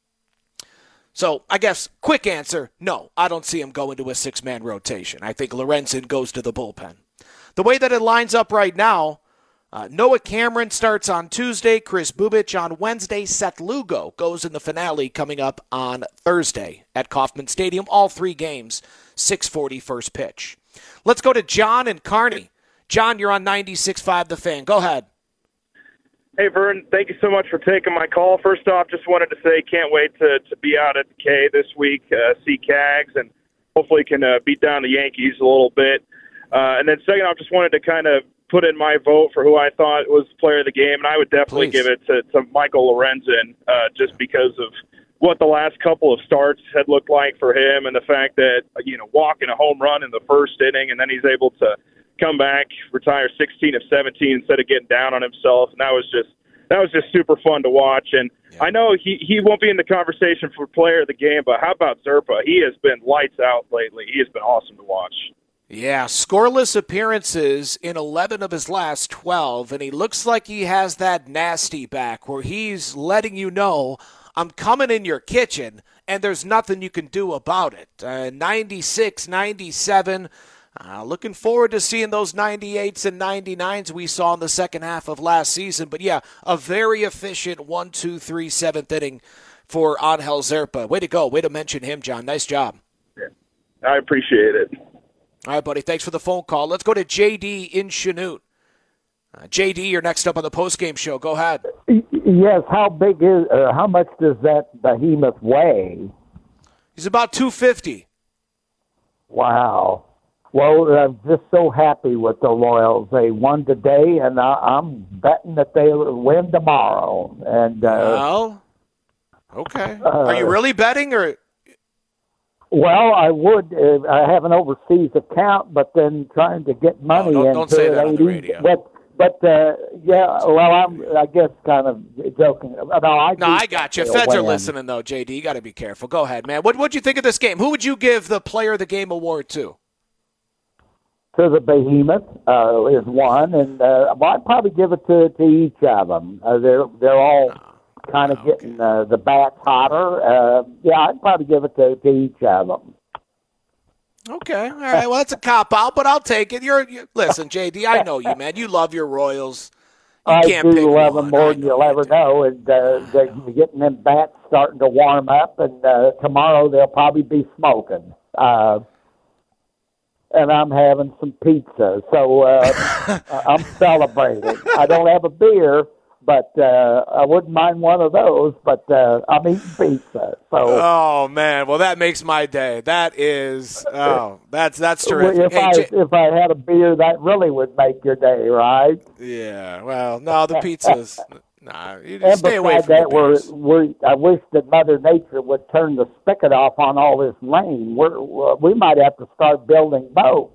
So I guess quick answer, no, I don't see him going to a six-man rotation. I think Lorenzen goes to the bullpen. The way that it lines up right now, Uh, Noah Cameron starts on Tuesday, Chris Bubic on Wednesday, Seth Lugo goes in the finale coming up on Thursday at Kauffman Stadium. All three games, six forty first pitch. Let's go to John and Kearney. John, you're on ninety-six point five The Fan. Go ahead. Hey, Vern, thank you so much for taking my call. First off, just wanted to say can't wait to, to be out at the K this week, uh, see Cags, and hopefully can uh, beat down the Yankees a little bit. Uh, and then second off, just wanted to kind of put in my vote for who I thought was player of the game, and I would definitely Please. give it to, to Michael Lorenzen uh, just because of what the last couple of starts had looked like for him and the fact that, you know, walking a home run in the first inning and then he's able to come back, retire sixteen of seventeen instead of getting down on himself, and that was just that was just super fun to watch. And yeah. I know he, he won't be in the conversation for player of the game, but how about Zerpa? He has been lights out lately. He has been awesome to watch. Yeah, scoreless appearances in eleven of his last twelve, and he looks like he has that nasty back where he's letting you know, I'm coming in your kitchen, and there's nothing you can do about it. Uh, ninety-six, ninety-seven, uh, looking forward to seeing those ninety-eights and ninety-nines we saw in the second half of last season. But yeah, a very efficient one, two, three, seventh inning for Angel Zerpa. Way to go. Way to mention him, John. Nice job. Yeah, I appreciate it. All right, buddy. Thanks for the phone call. Let's go to J D in Chanute. Uh, J D, you're next up on the postgame show. Go ahead. Yes. How big is? Uh, how much does that behemoth weigh? He's about two fifty. Wow. Well, I'm just so happy with the Royals. They won today, and I, I'm betting that they'll win tomorrow. And uh, Well, okay. uh, Are you really betting, or? Well, I would. Uh, I have an overseas account, but then trying to get money don't- into don't say it that on ain't the easy. radio. But, but uh, yeah, well, I'm, I guess, kind of joking. No, I, No, do I got you. think Feds they'll are win. listening, though, J D. You got to be careful. Go ahead, man. What What'd you think of this game? Who would you give the Player of the Game award to? To the Behemoth uh, is one, and uh, well, I'd probably give it to, to each of them. Uh, they're they're all kind of getting uh, the bats hotter. Uh, yeah, I'd probably give it to, to each of them. Okay, all right. Well, that's a cop out, but I'll take it. You're, you listen, J D. I know you, man. You love your Royals. You I can't do pick love one. them more than you'll ever know, and uh, they're getting them bats starting to warm up, and uh, tomorrow they'll probably be smoking. Uh, and I'm having some pizza, so uh, I'm celebrating. I don't have a beer, but uh, I wouldn't mind one of those, but uh, I'm eating pizza. So, Oh man, well that makes my day. That is, oh, that's that's terrific. if, Hey, I, J- if I had a beer, that really would make your day, right? yeah. Well, no, the pizza's. Nah, you And just stay away beside from that, the we're, beers. we're, I wish that Mother Nature would turn the spigot off on all this rain. We're, we might have to start building boats.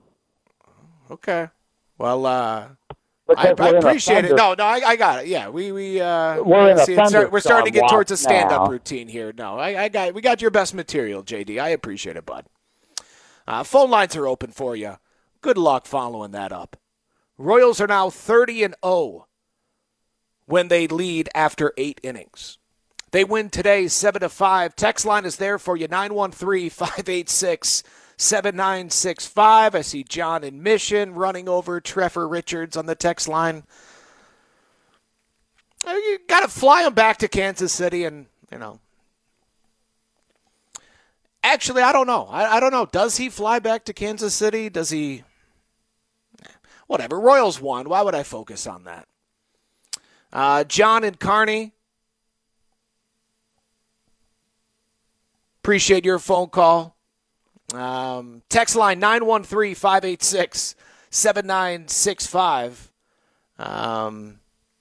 Okay. Well, uh, I, Because I we're in a appreciate it. thunder- No, no, I, I got it. Yeah, we we uh, We're in a see, it's start- we're starting to get thunderstorm towards a watch stand-up now. routine here. No, I, I got we got your best material, J D. I appreciate it, bud. Uh, phone lines are open for you. Good luck following that up. Royals are now thirty and oh when they lead after eight innings. They win today seven to five. Text line is there for you, nine one three, five eight six, seven nine six five. I see John in Mission running over Trevor Richards on the text line. Uh, You got to fly him back to Kansas City and, you know. Actually, I don't know. I, I don't know. Does he fly back to Kansas City? Does he? Whatever. Royals won. Why would I focus on that? Uh, John and Kearney. Appreciate your phone call. Um, text line nine one three, five eight six, seven nine six five. Um,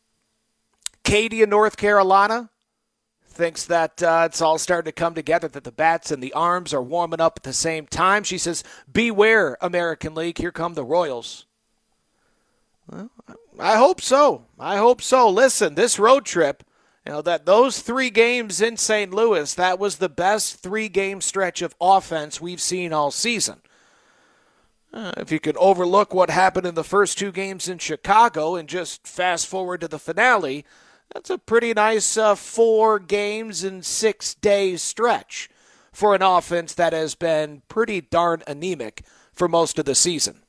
Katie in North Carolina thinks that uh, it's all starting to come together, that the bats and the arms are warming up at the same time. She says, beware, American League. Here come the Royals. Well, I hope so. I hope so. Listen, this road trip, you know, that those three games in Saint Louis, that was the best three-game stretch of offense we've seen all season. Uh, if you could overlook what happened in the first two games in Chicago and just fast forward to the finale, that's a pretty nice uh, four games in six days stretch for an offense that has been pretty darn anemic for most of the season.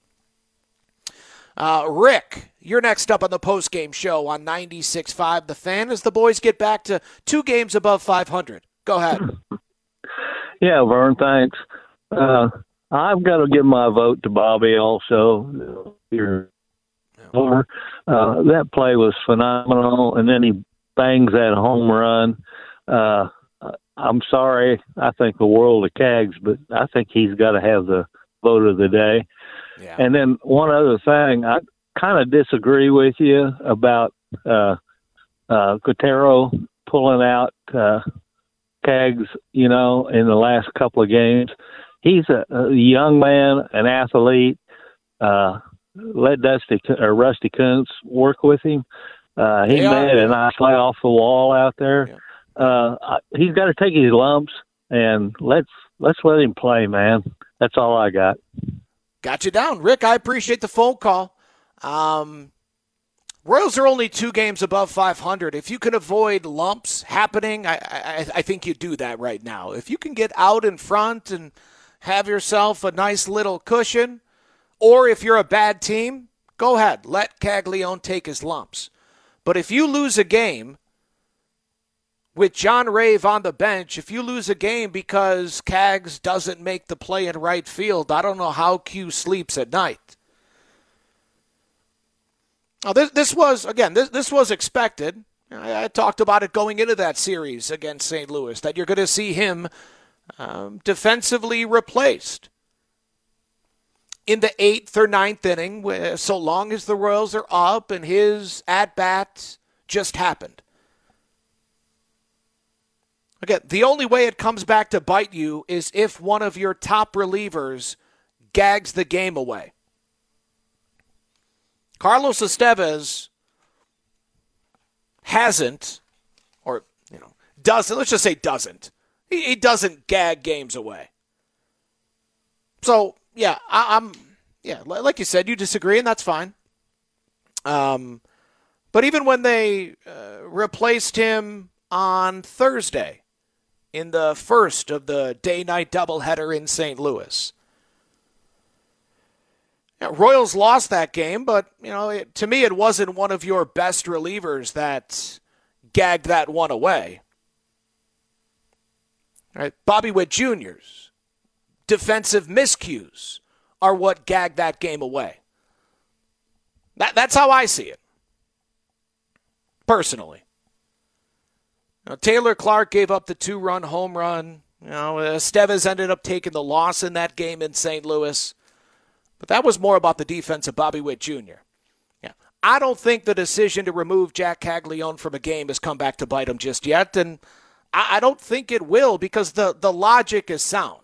Uh, Rick, you're next up on the postgame show on ninety-six point five The Fan as the boys get back to two games above five hundred. Go ahead. Yeah, Vern, thanks. Uh, I've got to give my vote to Bobby also. You're over. Uh, that play was phenomenal, and then he bangs that home run. Uh, I'm sorry. I think the world of Cags, but I think he's got to have the vote of the day. Yeah. And then one other thing, I kind of disagree with you about uh, uh, Cotero pulling out uh, Cags, you know, in the last couple of games. He's a, a young man, an athlete. Uh, let Dusty or Rusty Kuntz work with him. Uh, he Yeah. made a nice play off the wall out there. Yeah. Uh, he's got to take his lumps and let's let's let him play, man. That's all I got. Got you down. Rick, I appreciate the phone call. Um, Royals are only two games above five hundred. If you can avoid lumps happening, I, I, I think you do that right now. If you can get out in front and have yourself a nice little cushion, or if you're a bad team, go ahead. Let Caglione take his lumps. But if you lose a game with John Rave on the bench, if you lose a game because Cags doesn't make the play in right field, I don't know how Q sleeps at night. Now, this, this was, again, this, this was expected. I, I talked about it going into that series against Saint Louis, that you're going to see him um, defensively replaced in the eighth or ninth inning, where, so long as the Royals are up and his at-bat just happened. Again, the only way it comes back to bite you is if one of your top relievers gags the game away. Carlos Estevez hasn't, or, you know, doesn't, let's just say doesn't. He, he doesn't gag games away. So, yeah, I, I'm, yeah, like you said, you disagree, and that's fine. Um, but even when they uh, replaced him on Thursday in the first of the day-night doubleheader in Saint Louis, yeah, Royals lost that game, but, you know, it, to me, it wasn't one of your best relievers that gagged that one away. All right, Bobby Witt Junior's defensive miscues are what gagged that game away. That, that's how I see it, personally. Now, Taylor Clark gave up the two-run home run. You know, Estevez ended up taking the loss in that game in Saint Louis. But that was more about the defense of Bobby Witt Junior Yeah, I don't think the decision to remove Jack Caglione from a game has come back to bite him just yet, and I, I don't think it will because the, the logic is sound.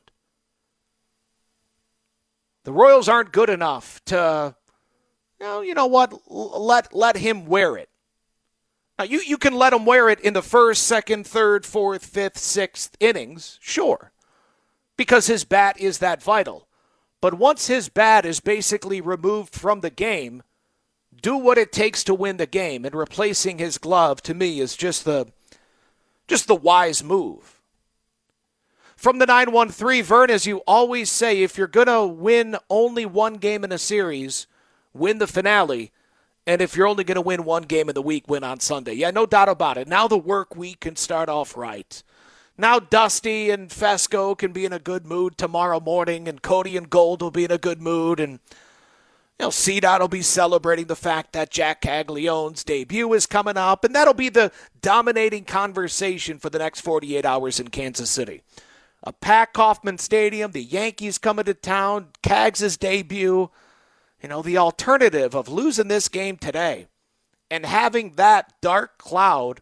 The Royals aren't good enough to, you know, you know what, let let him wear it. Now, you, you can let him wear it in the first, second, third, fourth, fifth, sixth innings, sure, because his bat is that vital. But once his bat is basically removed from the game, do what it takes to win the game. And replacing his glove, to me, is just the just the wise move. From the nine one three, Vern, as you always say, if you're going to win only one game in a series, win the finale. And if you're only going to win one game in the week, win on Sunday. Yeah, no doubt about it. Now the work week can start off right. Now Dusty and Fesco can be in a good mood tomorrow morning, and Cody and Gold will be in a good mood, and you know, C DOT will be celebrating the fact that Jack Caglione's debut is coming up, and that'll be the dominating conversation for the next forty-eight hours in Kansas City. A packed Kauffman Stadium, the Yankees coming to town, Cags' debut. You know, the alternative of losing this game today and having that dark cloud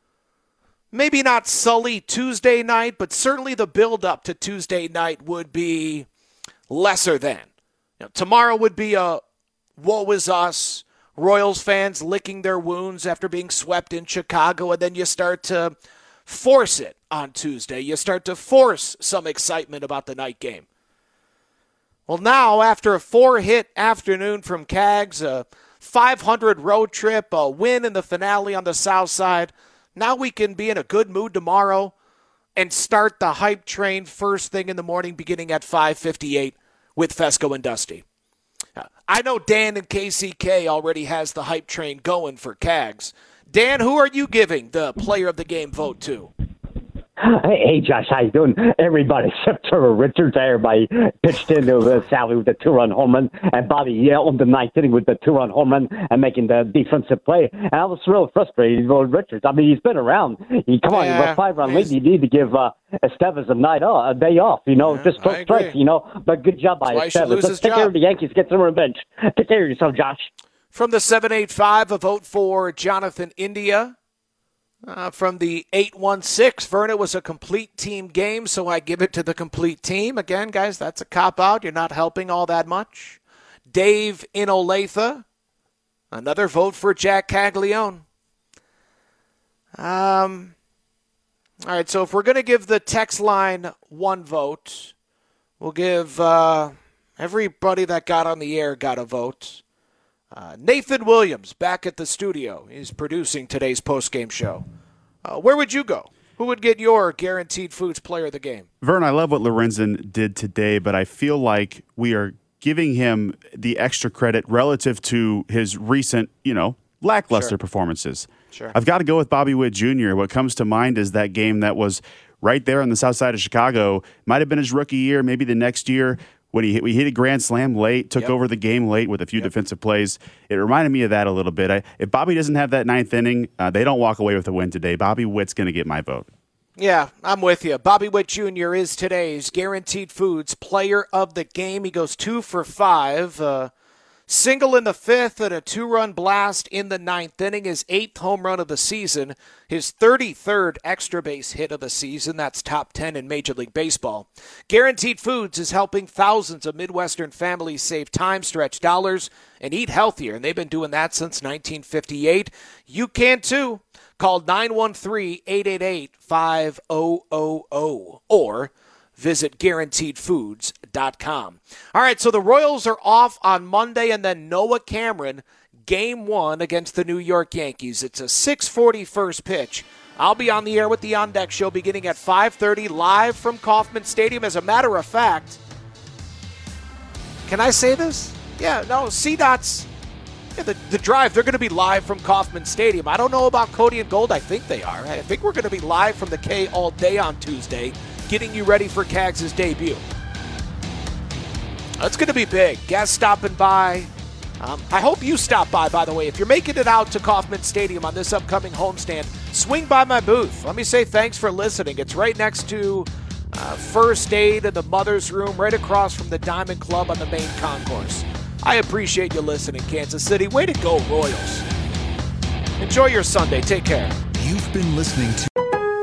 maybe not sully Tuesday night, but certainly the build-up to Tuesday night would be lesser than. You know, tomorrow would be a woe is us, Royals fans licking their wounds after being swept in Chicago, and then you start to force it on Tuesday. You start to force some excitement about the night game. Well, now, after a four-hit afternoon from Cags, a five hundred road trip, a win in the finale on the south side, now we can be in a good mood tomorrow and start the hype train first thing in the morning beginning at five fifty-eight with Fesco and Dusty. I know Dan in K C K already has the hype train going for Cags. Dan, who are you giving the player of the game vote to? Hey, hey, Josh, how you doing? Everybody except Trevor Richards. Everybody pitched into uh, Sally with the two-run home run, and Bobby yelled the ninth inning with the two-run home run and making the defensive play. And I was really frustrated with Richards. I mean, he's been around. He, come on, yeah, you're a five-run lead. You need to give uh, Estevez a night off, a day off. You know, yeah, just throw strikes. You know, but good job by Estevez. Let's take job. care of the Yankees. Get some revenge. Take care of yourself, Josh. From the seven eight five, a vote for Jonathan India. Uh, from the eight one six, Vern, it was a complete team game, so I give it to the complete team. Again, guys, that's a cop-out. You're not helping all that much. Dave in Olathe, another vote for Jack Caglione. Um, all right, so if we're going to give the text line one vote, we'll give uh, everybody that got on the air got a vote. Uh, Nathan Williams back at the studio. He's producing today's postgame show. Uh, where would you go? Who would get your Guaranteed Foods player of the game? Vern, I love what Lorenzen did today, but I feel like we are giving him the extra credit relative to his recent, you know, lackluster sure. performances. Sure. I've got to go with Bobby Witt Junior What comes to mind is that game that was right there on the south side of Chicago. Might have been his rookie year, maybe the next year. When he hit, we hit a grand slam late, took yep. over the game late with a few yep. defensive plays. It reminded me of that a little bit. I, if Bobby doesn't have that ninth inning, uh, they don't walk away with a win today. Bobby Witt's going to get my vote. Yeah, I'm with you. Bobby Witt Junior is today's Guaranteed Foods Player of the Game. He goes two for five. Uh, single in the fifth and a two-run blast in the ninth inning. His eighth home run of the season. His thirty-third extra base hit of the season. That's top ten in Major League Baseball. Guaranteed Foods is helping thousands of Midwestern families save time, stretch dollars, and eat healthier. And they've been doing that since nineteen fifty-eight. You can too. Call nine one three, eight eight eight, five zero zero zero or visit guaranteed foods dot com. All right, so the Royals are off on Monday, and then Noah Cameron, game one against the New York Yankees. It's a six forty first pitch. I'll be on the air with the On Deck Show beginning at five thirty live from Kauffman Stadium. As a matter of fact, can I say this? Yeah, no, C DOT's Yeah, the, the drive, they're going to be live from Kauffman Stadium. I don't know about Cody and Gold. I think they are. I think we're going to be live from the K all day on Tuesday, getting you ready for Cags' debut. That's going to be big. Guests stopping by. Um, I hope you stop by, by the way. If you're making it out to Kauffman Stadium on this upcoming homestand, swing by my booth. Let me say thanks for listening. It's right next to uh, First Aid and the Mother's Room, right across from the Diamond Club on the main concourse. I appreciate you listening, Kansas City. Way to go, Royals. Enjoy your Sunday. Take care. You've been listening to...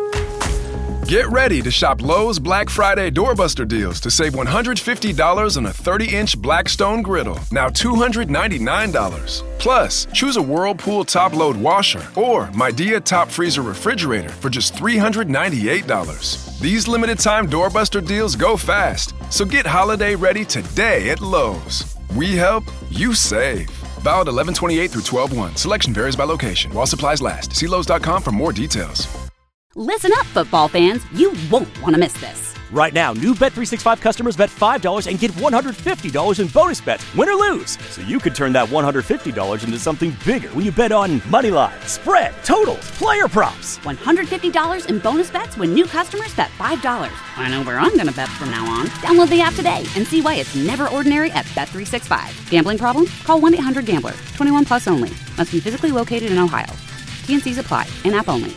Get ready to shop Lowe's Black Friday doorbuster deals to save one hundred fifty dollars on a thirty inch Blackstone griddle, now two hundred ninety-nine dollars. Plus, choose a Whirlpool top-load washer or Midea top freezer refrigerator for just three hundred ninety-eight dollars. These limited-time doorbuster deals go fast, so get holiday ready today at Lowe's. We help, you save. Valid eleven twenty-eight through twelve one. Selection varies by location. While supplies last. See Lowe's dot com for more details. Listen up, football fans. You won't want to miss this. Right now, new Bet three sixty-five customers bet five dollars and get one hundred fifty dollars in bonus bets, win or lose. So you could turn that one hundred fifty dollars into something bigger when you bet on money line, spread, totals, player props. one hundred fifty dollars in bonus bets when new customers bet five dollars. I know where I'm going to bet from now on. Download the app today and see why it's never ordinary at Bet three sixty-five. Gambling problem? Call one eight hundred gambler. twenty-one plus only. Must be physically located in Ohio. T N Cs apply. In-app only.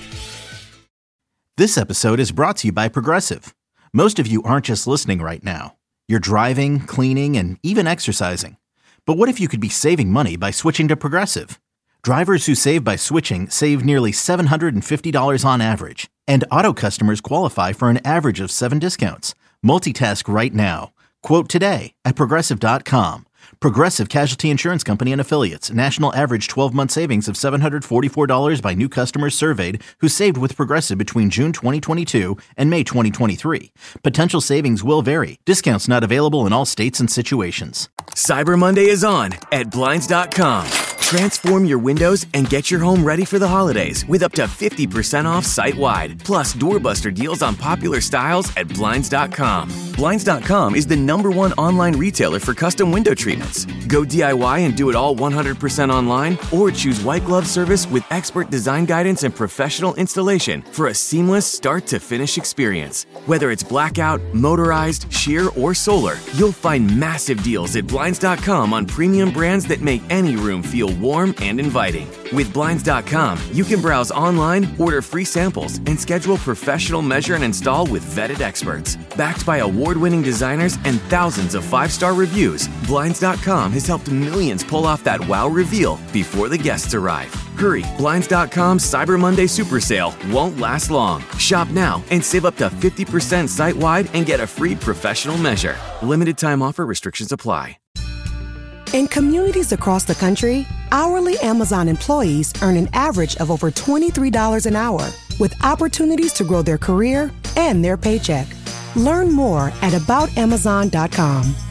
This episode is brought to you by Progressive. Most of you aren't just listening right now. You're driving, cleaning, and even exercising. But what if you could be saving money by switching to Progressive? Drivers who save by switching save nearly seven hundred fifty dollars on average. And auto customers qualify for an average of seven discounts. Multitask right now. Quote today at Progressive dot com. Progressive Casualty Insurance Company and Affiliates. National average twelve-month savings of seven hundred forty-four dollars by new customers surveyed who saved with Progressive between June twenty twenty-two and May twenty twenty-three. Potential savings will vary. Discounts not available in all states and situations. Cyber Monday is on at Blinds dot com. Transform your windows and get your home ready for the holidays with up to fifty percent off site-wide. Plus, doorbuster deals on popular styles at Blinds dot com. Blinds dot com is the number one online retailer for custom window treatments. Go D I Y and do it all one hundred percent online, or choose white glove service with expert design guidance and professional installation for a seamless start-to-finish experience. Whether it's blackout, motorized, sheer, or solar, you'll find massive deals at Blinds dot com on premium brands that make any room feel warm and inviting. With Blinds dot com, you can browse online, order free samples, and schedule professional measure and install with vetted experts. Backed by award-winning designers and thousands of five-star reviews, Blinds dot com has helped millions pull off that wow reveal before the guests arrive. Hurry, Blinds dot com's Cyber Monday Super Sale won't last long. Shop now and save up to fifty percent site-wide and get a free professional measure. Limited time offer, restrictions apply. In communities across the country, hourly Amazon employees earn an average of over twenty-three dollars an hour, with opportunities to grow their career and their paycheck. Learn more at about amazon dot com.